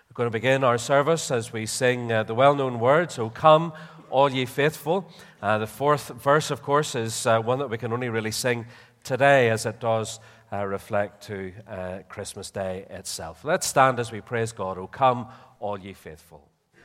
We're going to begin our service as we sing the well-known words, "O come, all ye faithful." The fourth verse, of course, is one that we can only really sing today as it does reflect to Christmas Day itself. Let's stand as we praise God. "O come, all ye faithful."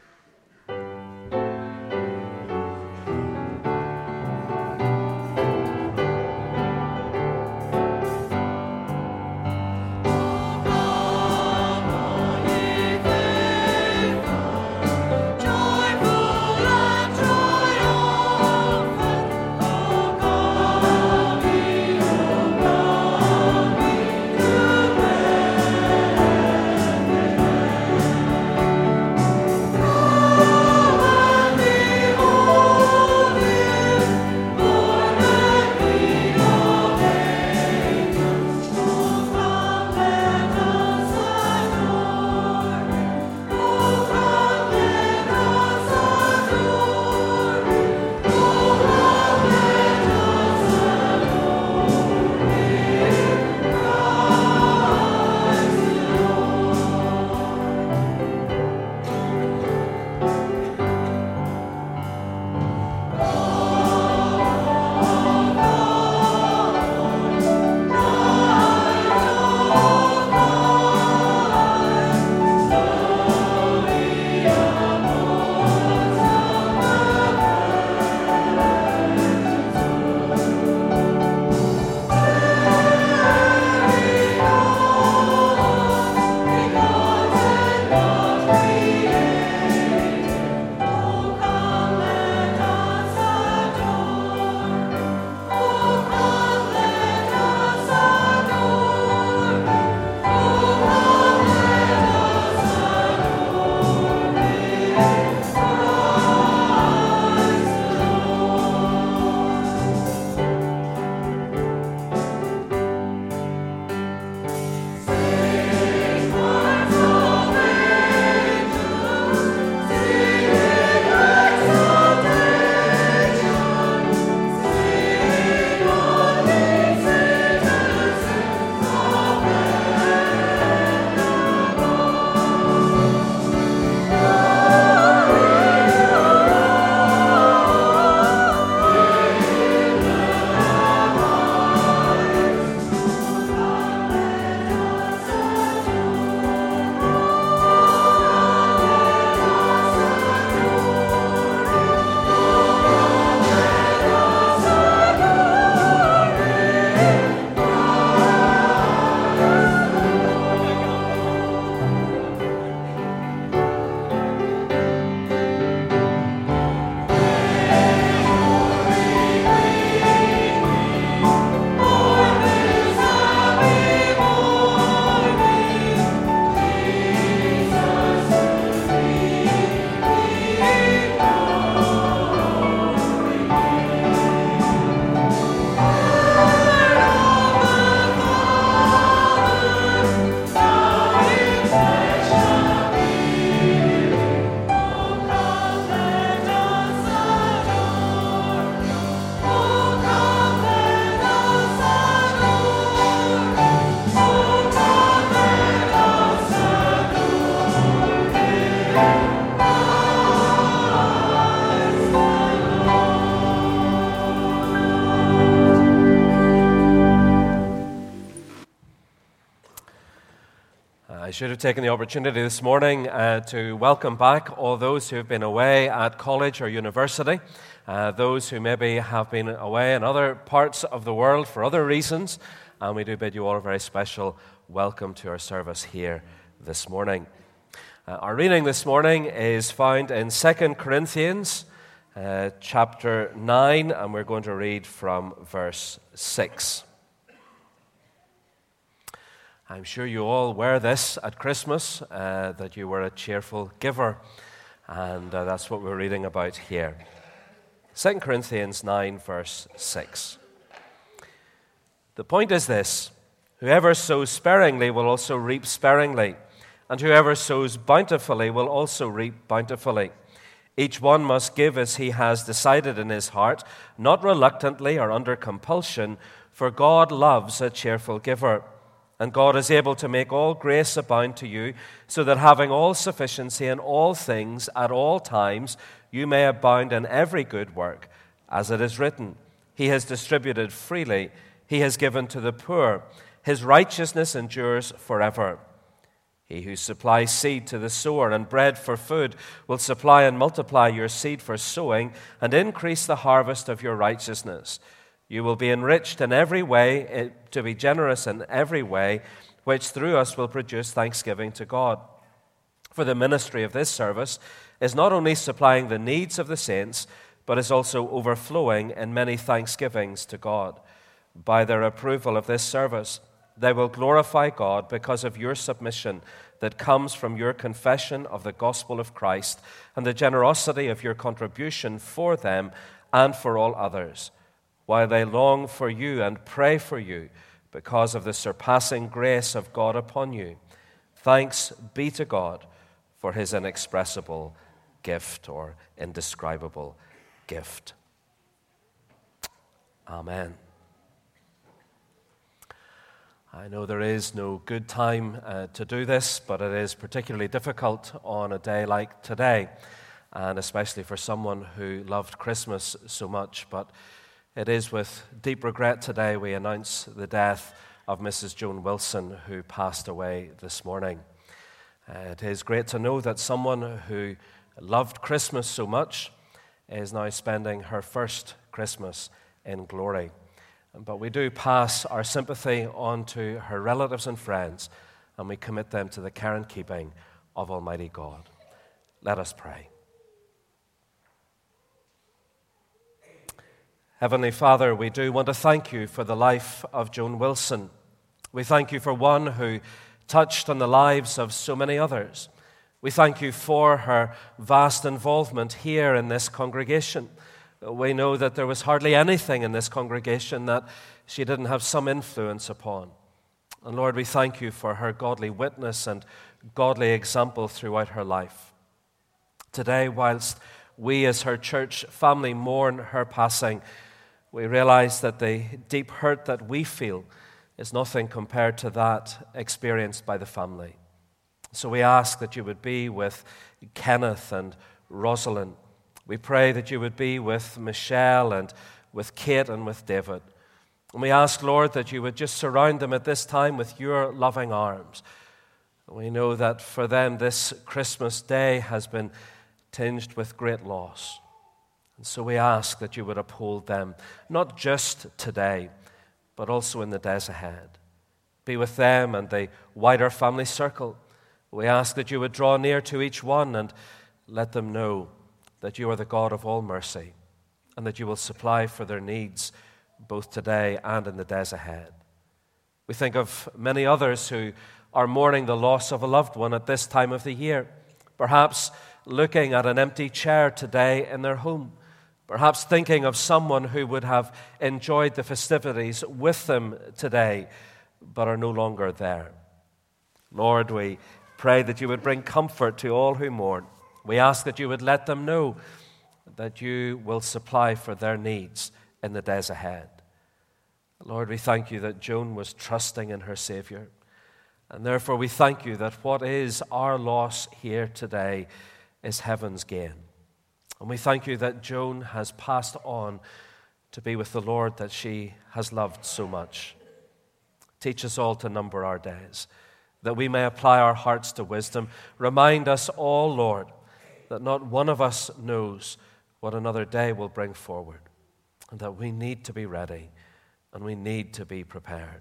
I should have taken the opportunity this morning to welcome back all those who have been away at college or university, those who maybe have been away in other parts of the world for other reasons, and we do bid you all a very special welcome to our service here this morning. Our reading this morning is found in 2 Corinthians chapter 9, and we're going to read from verse 6. I'm sure you all wear this at Christmas, that you were a cheerful giver, and that's what we're reading about here. 2 Corinthians 9, verse 6. The point is this: whoever sows sparingly will also reap sparingly, and whoever sows bountifully will also reap bountifully. Each one must give as he has decided in his heart, not reluctantly or under compulsion, for God loves a cheerful giver. And God is able to make all grace abound to you, so that having all sufficiency in all things at all times, you may abound in every good work. As it is written, He has distributed freely, He has given to the poor, His righteousness endures forever. He who supplies seed to the sower and bread for food will supply and multiply your seed for sowing and increase the harvest of your righteousness. You will be enriched in every way, to be generous in every way, which through us will produce thanksgiving to God. For the ministry of this service is not only supplying the needs of the saints, but is also overflowing in many thanksgivings to God. By their approval of this service, they will glorify God because of your submission that comes from your confession of the gospel of Christ and the generosity of your contribution for them and for all others, while they long for you and pray for you because of the surpassing grace of God upon you. Thanks be to God for His inexpressible gift or indescribable gift. Amen. I know there is no good time to do this, but it is particularly difficult on a day like today, and especially for someone who loved Christmas so much. But it is with deep regret today we announce the death of Mrs. Joan Wilson, who passed away this morning. It is great to know that someone who loved Christmas so much is now spending her first Christmas in glory. But we do pass our sympathy on to her relatives and friends, and we commit them to the care and keeping of Almighty God. Let us pray. Heavenly Father, we do want to thank you for the life of Joan Wilson. We thank you for one who touched on the lives of so many others. We thank you for her vast involvement here in this congregation. We know that there was hardly anything in this congregation that she didn't have some influence upon. And Lord, we thank you for her godly witness and godly example throughout her life. Today, whilst we as her church family mourn her passing, we realize that the deep hurt that we feel is nothing compared to that experienced by the family. So we ask that you would be with Kenneth and Rosalind. We pray that you would be with Michelle and with Kate and with David. And we ask, Lord, that you would just surround them at this time with your loving arms. We know that for them this Christmas day has been tinged with great loss. And so we ask that you would uphold them, not just today, but also in the days ahead. Be with them and the wider family circle. We ask that you would draw near to each one and let them know that you are the God of all mercy and that you will supply for their needs both today and in the days ahead. We think of many others who are mourning the loss of a loved one at this time of the year, perhaps looking at an empty chair today in their home, perhaps thinking of someone who would have enjoyed the festivities with them today but are no longer there. Lord, we pray that you would bring comfort to all who mourn. We ask that you would let them know that you will supply for their needs in the days ahead. Lord, we thank you that Joan was trusting in her Savior. And therefore we thank you that what is our loss here today is heaven's gain. And we thank you that Joan has passed on to be with the Lord that she has loved so much. Teach us all to number our days, that we may apply our hearts to wisdom. Remind us all, Lord, that not one of us knows what another day will bring forward, and that we need to be ready and we need to be prepared.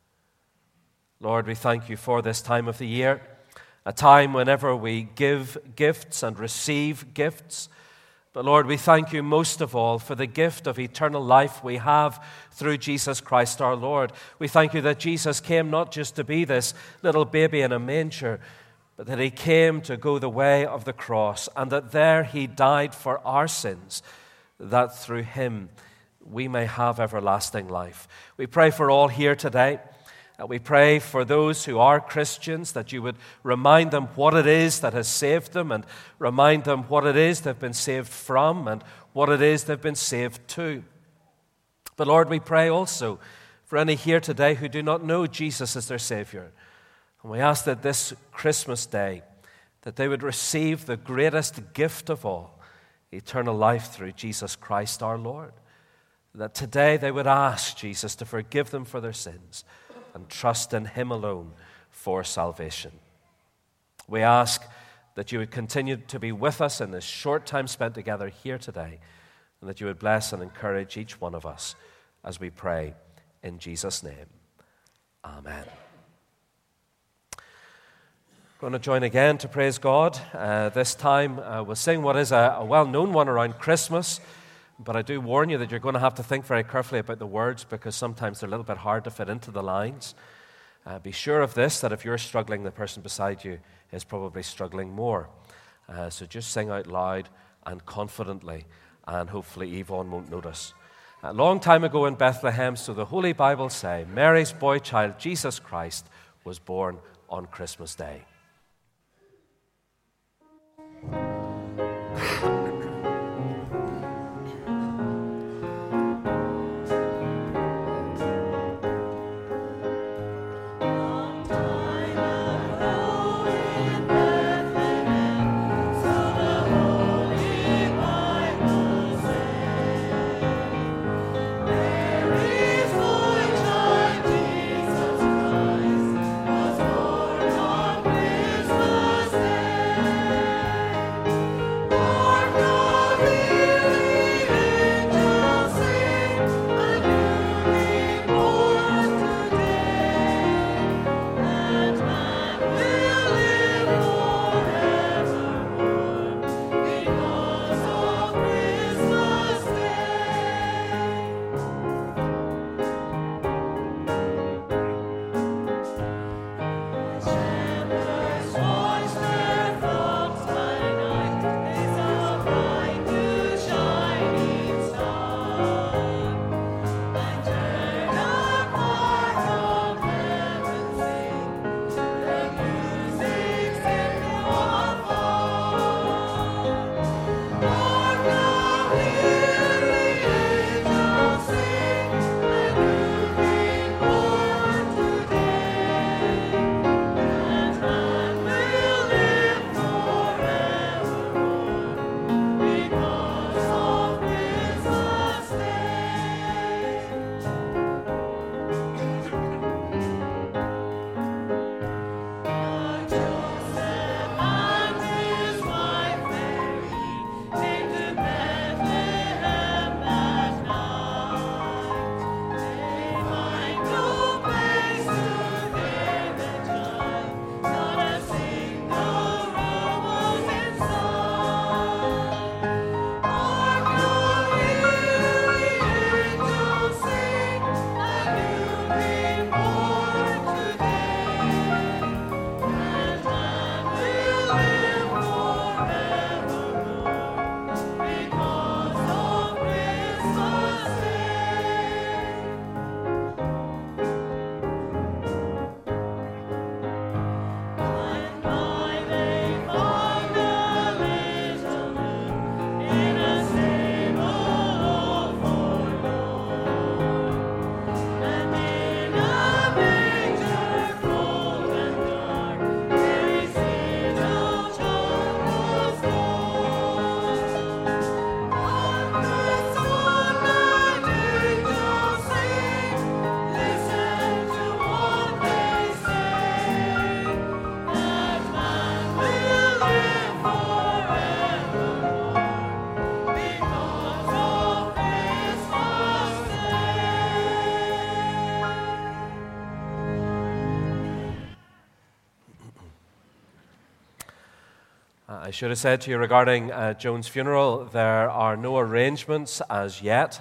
Lord, we thank you for this time of the year, a time whenever we give gifts and receive gifts. But Lord, we thank you most of all for the gift of eternal life we have through Jesus Christ our Lord. We thank you that Jesus came not just to be this little baby in a manger, but that he came to go the way of the cross, and that there he died for our sins, that through him we may have everlasting life. We pray for all here today. We pray for those who are Christians, that you would remind them what it is that has saved them, and remind them what it is they've been saved from and what it is they've been saved to. But Lord, we pray also for for any here today who do not know Jesus as their Savior. And we ask that this Christmas day, that they would receive the greatest gift of all, eternal life through Jesus Christ our Lord. That today they would ask Jesus to forgive them for their sins and trust in Him alone for salvation. We ask that you would continue to be with us in this short time spent together here today, and that you would bless and encourage each one of us as we pray in Jesus' name. Amen. Going to join again to praise God. This time we'll sing what is a well-known one around Christmas, but I do warn you that you're going to have to think very carefully about the words, because sometimes they're a little bit hard to fit into the lines. Be sure of this, that if you're struggling, the person beside you is probably struggling more. So just sing out loud and confidently, and hopefully Yvonne won't notice. A long time ago in Bethlehem, so the Holy Bible say, Mary's boy child, Jesus Christ, was born on Christmas Day. I should have said to you regarding Joan's funeral, there are no arrangements as yet.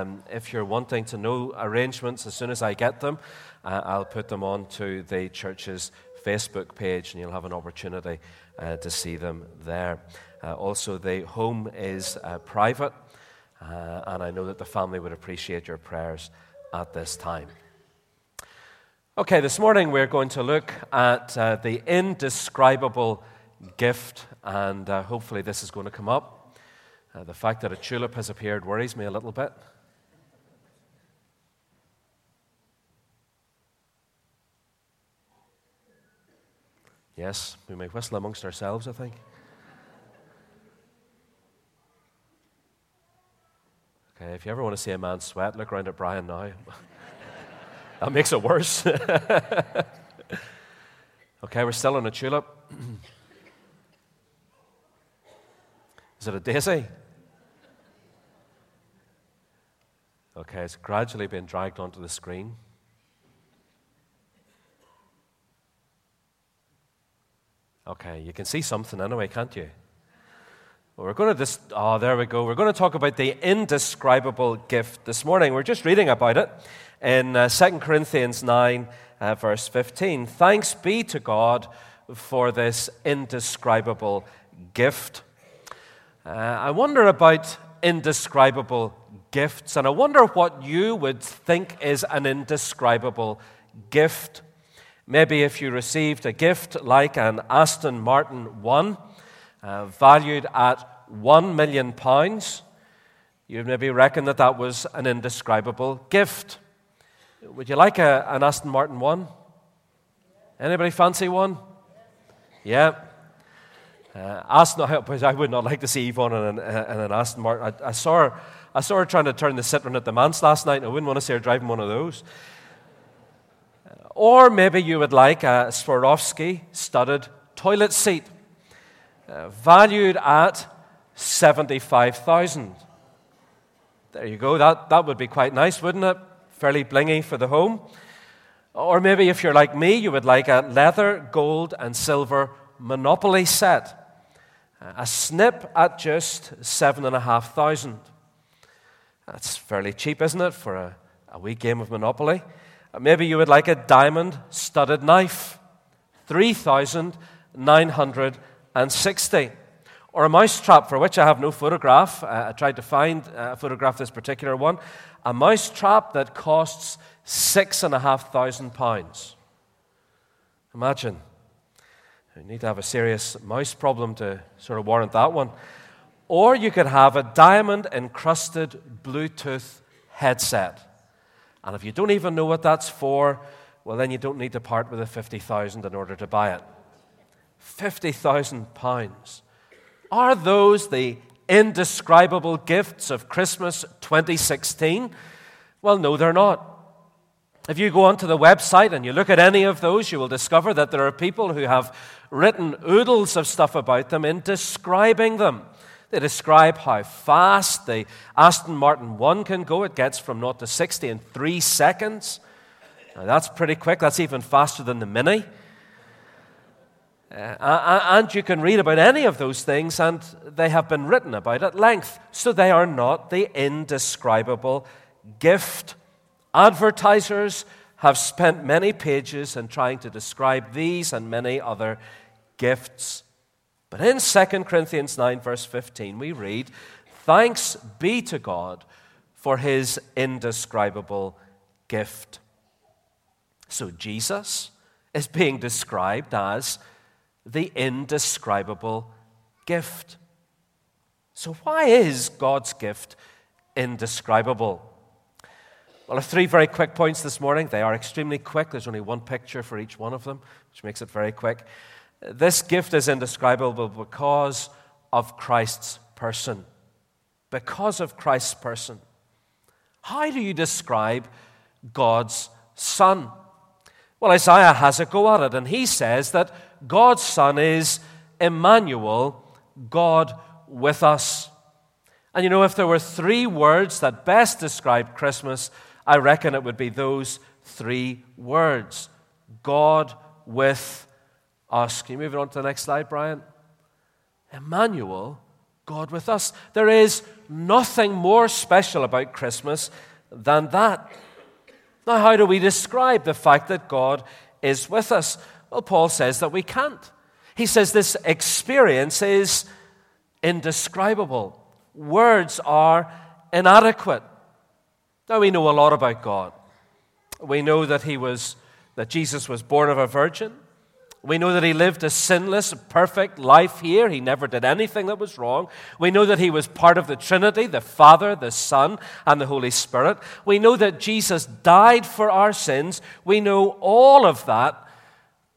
If you're wanting to know arrangements, as soon as I get them, I'll put them onto the church's Facebook page, and you'll have an opportunity to see them there. Also, the home is private, and I know that the family would appreciate your prayers at this time. Okay, this morning we're going to look at the indescribable gift, and hopefully this is going to come up. The fact that a tulip has appeared worries me a little bit. Yes, we may whistle amongst ourselves, I think. Okay, if you ever want to see a man sweat, look around at Brian now. That makes it worse. Okay, we're still on a tulip. Is it a daisy? Okay, it's gradually being dragged onto the screen. Okay, you can see something anyway, can't you? Well, we're going to there we go. We're going to talk about the indescribable gift this morning. We're just reading about it in 2 Corinthians 9, verse 15. Thanks be to God for this indescribable gift. I wonder about indescribable gifts, and I wonder what you would think is an indescribable gift. Maybe if you received a gift like an Aston Martin 1, valued at £1 million, you'd maybe reckon that was an indescribable gift. Would you like an Aston Martin 1? Anybody fancy one? Yeah. I would not like to see Yvonne in an Aston Martin. I saw her trying to turn the Citroen at the manse last night, and I wouldn't want to see her driving one of those. Or maybe you would like a Swarovski studded toilet seat, valued at $75,000. There you go. That would be quite nice, wouldn't it? Fairly blingy for the home. Or maybe if you're like me, you would like a leather, gold, and silver Monopoly set. A snip at just $7,500. That's fairly cheap, isn't it, for a wee game of Monopoly? Maybe you would like a diamond-studded knife, $3,960. Or a mousetrap, for which I have no photograph. I tried to find a photograph of this particular one. A mousetrap that costs £6,500. Imagine. You need to have a serious mouse problem to sort of warrant that one. Or you could have a diamond-encrusted Bluetooth headset. And if you don't even know what that's for, well, then you don't need to part with the $50,000 in order to buy it. £50,000. Are those the indescribable gifts of Christmas 2016? Well, no, they're not. If you go onto the website and you look at any of those, you will discover that there are people who have written oodles of stuff about them in describing them. They describe how fast the Aston Martin 1 can go. It gets from 0 to 60 in 3 seconds. Now, that's pretty quick. That's even faster than the Mini. And you can read about any of those things, and they have been written about at length. So they are not the indescribable gift. Advertisers have spent many pages in trying to describe these and many other gifts. But in 2 Corinthians 9, verse 15, we read, "Thanks be to God for his indescribable gift." So Jesus is being described as the indescribable gift. So why is God's gift indescribable? Well, I have 3 very quick points this morning. They are extremely quick. There's only one picture for each one of them, which makes it very quick. This gift is indescribable because of Christ's person. Because of Christ's person. How do you describe God's Son? Well, Isaiah has a go at it, and he says that God's Son is Emmanuel, God with us. And you know, if there were 3 words that best describe Christmas, I reckon it would be those 3 words. God with us. Can you move it on to the next slide, Brian? Emmanuel, God with us. There is nothing more special about Christmas than that. Now, how do we describe the fact that God is with us? Well, Paul says that we can't. He says this experience is indescribable. Words are inadequate. Now, we know a lot about God. We know that Jesus was born of a virgin. We know that he lived a sinless, perfect life here. He never did anything that was wrong. We know that he was part of the Trinity, the Father, the Son, and the Holy Spirit. We know that Jesus died for our sins. We know all of that.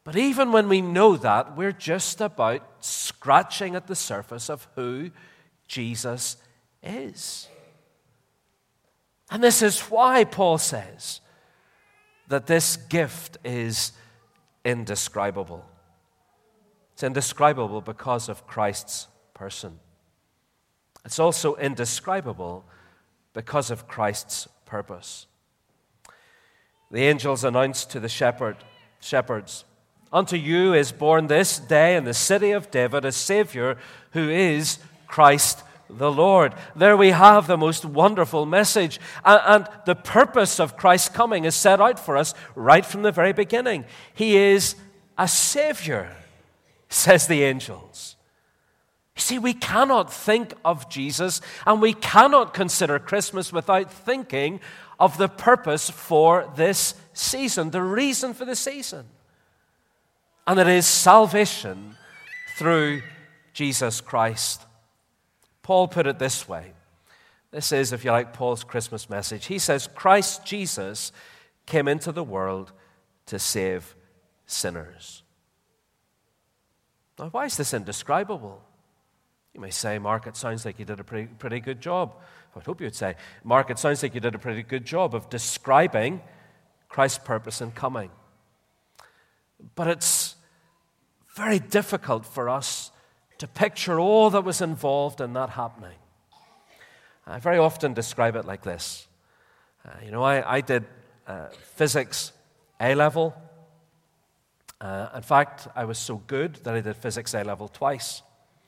But even when we know that, we're just about scratching at the surface of who Jesus is. And this is why Paul says that this gift is indescribable. It's indescribable because of Christ's person. It's also indescribable because of Christ's purpose. The angels announced to the shepherds, "Unto you is born this day in the city of David a Savior who is Christ the Lord." There we have the most wonderful message. And the purpose of Christ's coming is set out for us right from the very beginning. He is a Savior, says the angels. You see, we cannot think of Jesus and we cannot consider Christmas without thinking of the purpose for this season, the reason for the season. And it is salvation through Jesus Christ. Paul put it this way. This is, if you like, Paul's Christmas message. He says, Christ Jesus came into the world to save sinners. Now, why is this indescribable? You may say, Mark, it sounds like you did a pretty good job. I hope you would say, Mark, it sounds like you did a pretty good job of describing Christ's purpose in coming. But it's very difficult for us to picture all that was involved in that happening. I very often describe it like this. I did physics A-level. In fact, I was so good that I did physics A-level twice.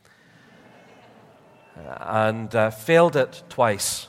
And failed it twice.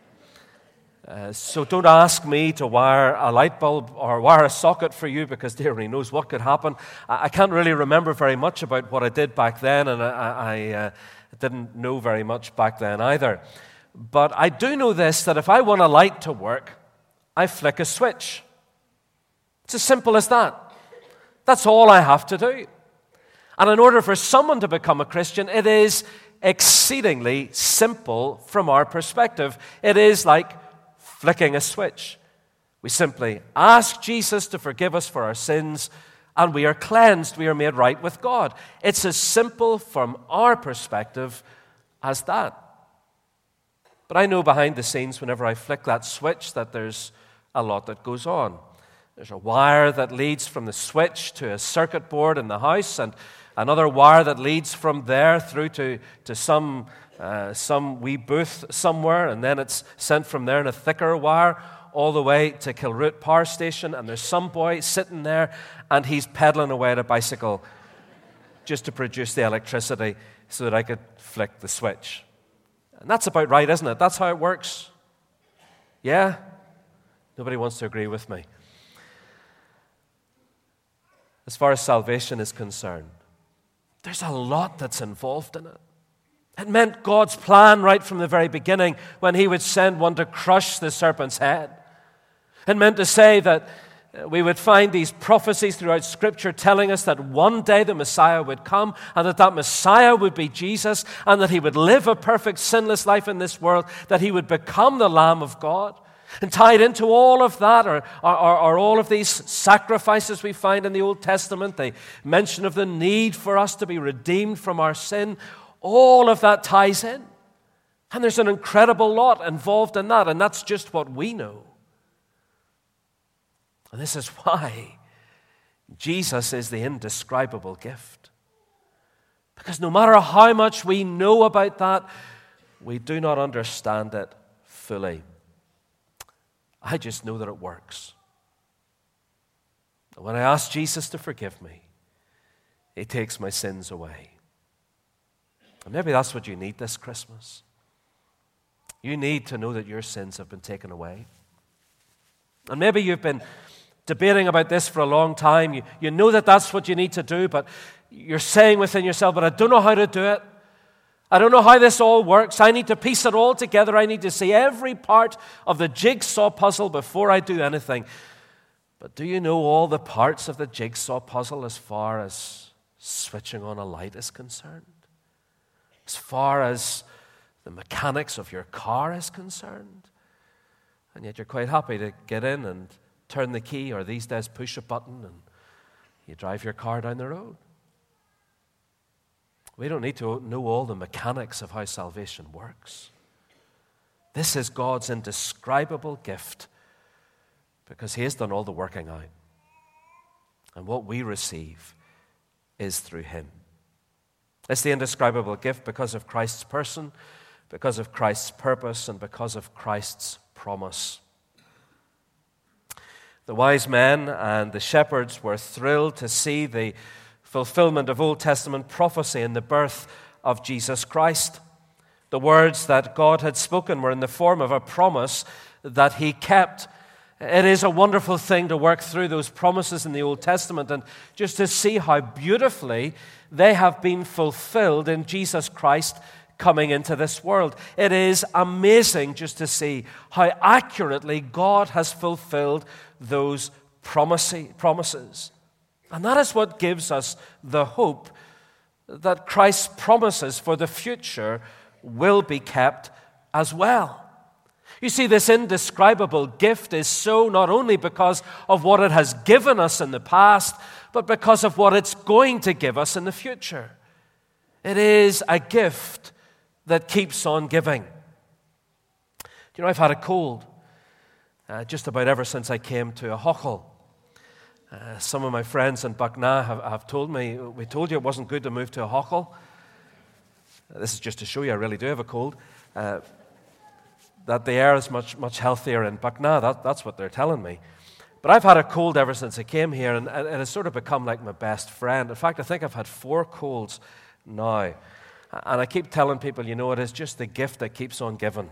So don't ask me to wire a light bulb or wire a socket for you, because dear only knows what could happen. I can't really remember very much about what I did back then, and I didn't know very much back then either. But I do know this, that if I want a light to work, I flick a switch. It's as simple as that. That's all I have to do. And in order for someone to become a Christian, it is exceedingly simple from our perspective. It is like flicking a switch. We simply ask Jesus to forgive us for our sins, and we are cleansed. We are made right with God. It's as simple from our perspective as that. But I know behind the scenes, whenever I flick that switch, that there's a lot that goes on. There's a wire that leads from the switch to a circuit board in the house, and another wire that leads from there through to some wee booth somewhere, and then it's sent from there in a thicker wire all the way to Kilroot Power Station, and there's some boy sitting there, and he's pedaling away at a bicycle just to produce the electricity so that I could flick the switch. And that's about right, isn't it? That's how it works. Yeah? Nobody wants to agree with me. As far as salvation is concerned, there's a lot that's involved in it. It meant God's plan right from the very beginning when He would send one to crush the serpent's head. It meant to say that we would find these prophecies throughout Scripture telling us that one day the Messiah would come, and that Messiah would be Jesus, and that He would live a perfect, sinless life in this world, that He would become the Lamb of God. And tied into all of that are all of these sacrifices we find in the Old Testament, the mention of the need for us to be redeemed from our sin. All of that ties in. And there's an incredible lot involved in that, and that's just what we know. And this is why Jesus is the indescribable gift. Because no matter how much we know about that, we do not understand it fully. I just know that it works. And when I ask Jesus to forgive me, He takes my sins away. And maybe that's what you need this Christmas. You need to know that your sins have been taken away. And maybe you've been debating about this for a long time. You know that that's what you need to do, but you're saying within yourself, but I don't know how to do it. I don't know how this all works. I need to piece it all together. I need to see every part of the jigsaw puzzle before I do anything. But do you know all the parts of the jigsaw puzzle as far as switching on a light is concerned? As far as the mechanics of your car is concerned? And yet you're quite happy to get in and turn the key, or these days push a button, and You drive your car down the road. We don't need to know all the mechanics of how salvation works. This is God's indescribable gift because He has done all the working out. And what we receive is through Him. It's the indescribable gift because of Christ's person, because of Christ's purpose, and because of Christ's promise. The wise men and the shepherds were thrilled to see the fulfillment of Old Testament prophecy in the birth of Jesus Christ. The words that God had spoken were in the form of a promise that He kept. It is a wonderful thing to work through those promises in the Old Testament and just to see how beautifully they have been fulfilled in Jesus Christ coming into this world. It is amazing just to see how accurately God has fulfilled those promises. And that is what gives us the hope that Christ's promises for the future will be kept as well. You see, this indescribable gift is so not only because of what it has given us in the past, but because of what it's going to give us in the future. It is a gift that keeps on giving. You know, I've had a cold just about ever since I came to a Hochel. Some of my friends in Buckna have told me, we told you it wasn't good to move to a Hochel. This is just to show you I really do have a cold. That the air is much healthier in Buckna. That's what they're telling me. But I've had a cold ever since I came here, and it has sort of become like my best friend. In fact, I think I've had 4 colds now. And I keep telling people, you know, it is just the gift that keeps on giving.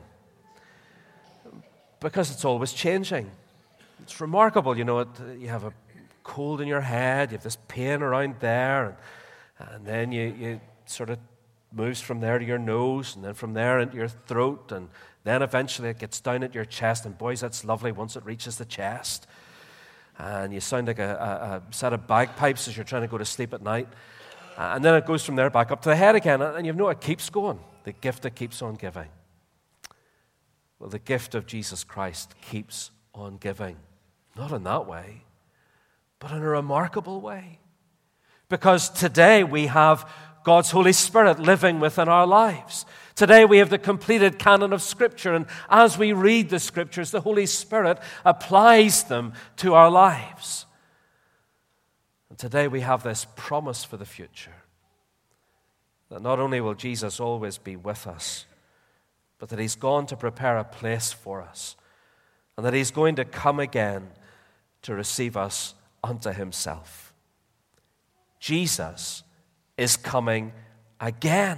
Because it's always changing. It's remarkable, you know, you have a cold in your head, you have this pain around there, and then you sort of moves from there to your nose, and then from there into your throat, and then eventually it gets down at your chest, and boys, that's lovely once it reaches the chest. And you sound like a set of bagpipes as you're trying to go to sleep at night. And then it goes from there back up to the head again, and you know it keeps going, the gift that keeps on giving. Well, the gift of Jesus Christ keeps on giving. Not in that way, but in a remarkable way. Because today we have God's Holy Spirit living within our lives. Today we have the completed canon of Scripture, and as we read the Scriptures, the Holy Spirit applies them to our lives. And today we have this promise for the future, that not only will Jesus always be with us, but that He's gone to prepare a place for us, and that He's going to come again to receive us unto Himself. Jesus is coming again.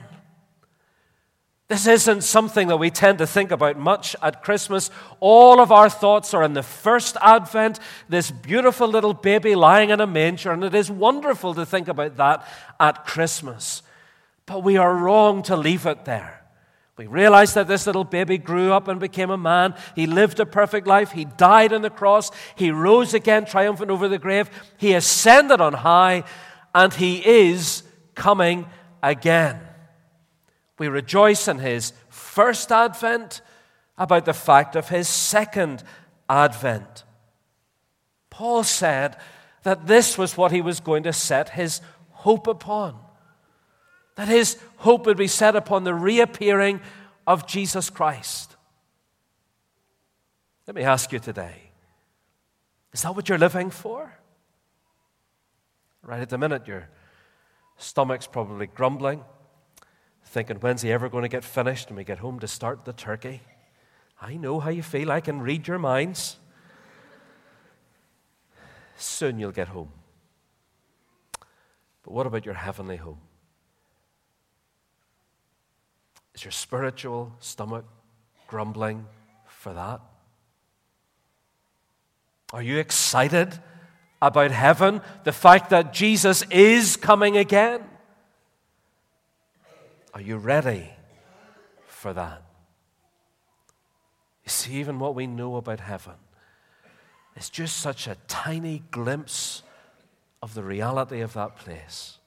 This isn't something that we tend to think about much at Christmas. All of our thoughts are in the first Advent, this beautiful little baby lying in a manger, and it is wonderful to think about that at Christmas. But we are wrong to leave it there. We realize that this little baby grew up and became a man. He lived a perfect life. He died on the cross. He rose again, triumphant over the grave. He ascended on high, and He is coming again. We rejoice in His first advent about the fact of His second advent. Paul said that this was what he was going to set his hope upon. That his hope would be set upon the reappearing of Jesus Christ. Let me ask you today, is that what you're living for? Right at the minute, your stomach's probably grumbling, thinking, when's he ever going to get finished and we get home to start the turkey? I know how you feel. I can read your minds. Soon you'll get home. But what about your heavenly home? Is your spiritual stomach grumbling for that? Are you excited about heaven? The fact that Jesus is coming again? Are you ready for that? You see, even what we know about heaven is just such a tiny glimpse of the reality of that place.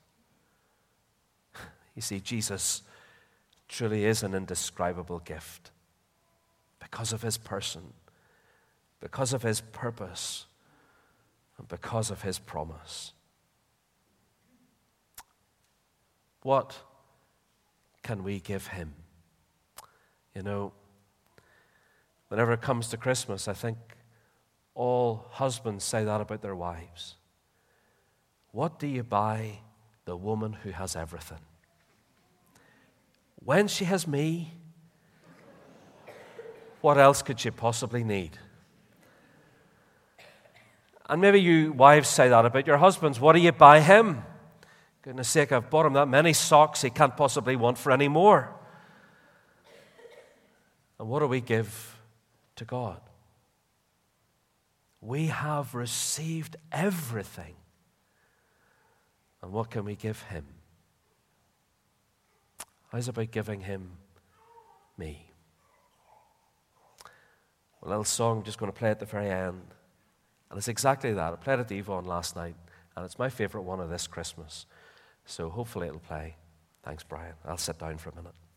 You see, Jesus truly is an indescribable gift because of His person, because of His purpose, and because of His promise. what can we give him? You know, whenever it comes to Christmas, I think all husbands say that about their wives. What do you buy the woman who has everything? When she has me, what else could she possibly need? And maybe you wives say that about your husbands. What do you buy him? Goodness sake, I've bought him that many socks he can't possibly want for any more. And what do we give to God? We have received everything. And what can we give him? How's about giving him me? A little song I'm just going to play at the very end. And it's exactly that. I played it to Yvonne last night, and it's my favorite one of this Christmas. So hopefully it'll play. Thanks, Brian. I'll sit down for a minute.